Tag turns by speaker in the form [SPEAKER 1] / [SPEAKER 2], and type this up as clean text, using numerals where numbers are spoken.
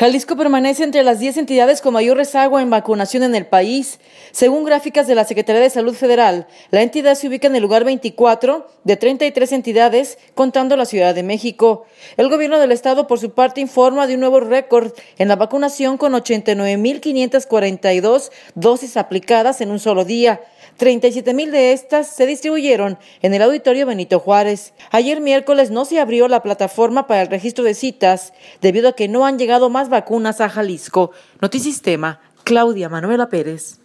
[SPEAKER 1] Jalisco permanece entre las 10 entidades con mayor rezago en vacunación en el país. Según gráficas de la Secretaría de Salud Federal, la entidad se ubica en el lugar 24 de 33 entidades, contando la Ciudad de México. El gobierno del estado, por su parte, informa de un nuevo récord en la vacunación con 89,542 dosis aplicadas en un solo día. 37,000 de estas se distribuyeron en el Auditorio Benito Juárez. Ayer miércoles no se abrió la plataforma para el registro de citas debido a que no han llegado más vacunas a Jalisco. Notisistema, Claudia Manuela Pérez.